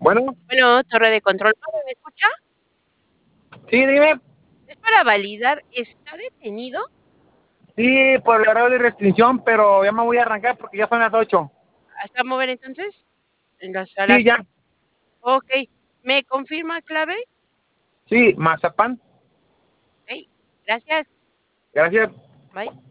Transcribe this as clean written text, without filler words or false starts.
Bueno, Bueno, torre de control, ¿me escucha? sí, dime. Es para validar, ¿está detenido? Sí, por el horario de restricción, pero ya me voy a arrancar porque ya son las 8. ¿Hasta mover entonces? En las salas. Sí, ya. Okey, ¿me confirma clave? Sí, mazapán. Okey, gracias. Gracias. Bye.